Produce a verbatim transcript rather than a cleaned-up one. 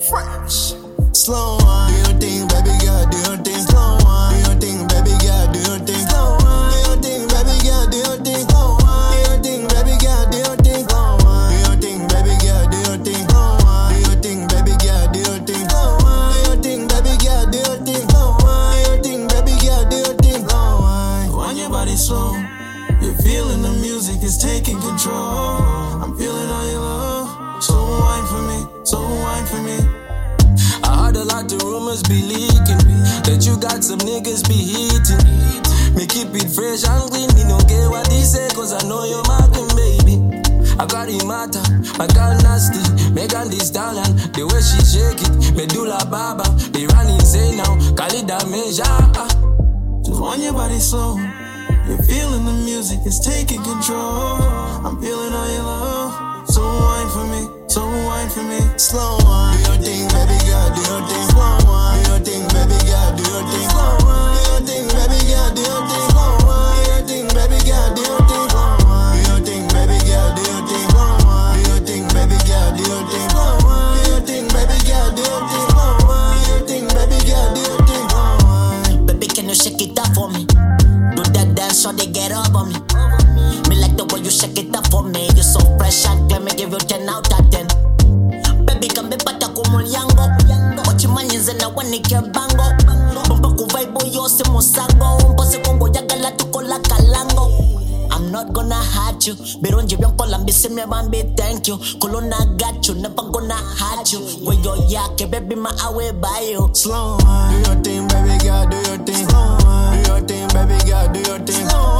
Fresh. Slow wine. Do your thing, baby girl. Do your thing. Slow wine. Do your thing, baby girl. Do your thing. Slow wine. Do your thing, baby girl. Do your thing. Slow wine. Do your thing, baby girl. Do your thing. Slow wine. Do your thing, baby girl. Do your thing. Slow wine. Do your thing, baby girl. Do your thing. Slow wine. Do your thing, baby girl. Do your thing. Slow wine. Do your thing, baby girl. Do your thing. Slow wine. When your body's slow, you're feeling the music is taking control. I'm feeling all your love. So wine for me. So wine for me. I heard a lot of rumors be leaking that you got some niggas be heating. Me keep it fresh and clean. Me no care what they say, cause I know you're my queen, baby. I got it matter, I got nasty. Megan Thee Stallion, the way she shake it. Medulla Baba, they run insane now. Khalida Meja. Just want your body slow. You're feeling the music is taking control. I'm feeling all your love. So wine for me, so wine for me. Slow wine. Do your thing, baby girl. Do your thing. Slow wine. Do your thing, baby girl. Do your thing. Slow wine. Do your thing, baby girl. Do your thing. Slow wine. Do your thing, baby girl. Do your thing. Slow wine. Do your thing, baby girl. Do your thing. Slow wine. Do your thing, baby girl. Do your thing. Slow wine. Do your thing, baby girl. Do your thing. Slow wine. Do your thing, baby girl. Do your thing. Slow wine. Baby, can you shake it up for me? Do that dance so they get up on me. Me like the way you shake it up for me. You're so fresh and clean, me give you ten out of ten. Baby, come be pata kumulyango. Wachi manyize na wanike bango. Bumpa kuvaibo yose musango. Mpose kongo yagala tukola kalango. I'm not gonna hurt you. Bironji byanko lambisi me bambi thank you. Kulona got you, never gonna hurt you. Where your yake, baby, my away by you. Slow wine. Do your thing, baby girl. Do your thing. Slow wine. Do your thing, baby girl. Do your thing. Slow